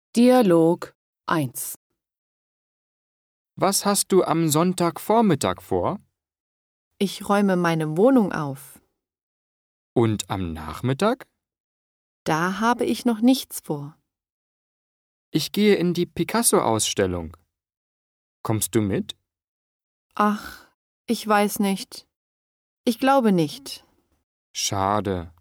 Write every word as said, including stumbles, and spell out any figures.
Dialog eins. Was hast du am Sonntagvormittag vor? Ich räume meine Wohnung auf. Und am Nachmittag? Da habe ich noch nichts vor. Ich gehe in die Picasso-Ausstellung. Kommst du mit? Ach, ich weiß nicht. Ich glaube nicht. Schade.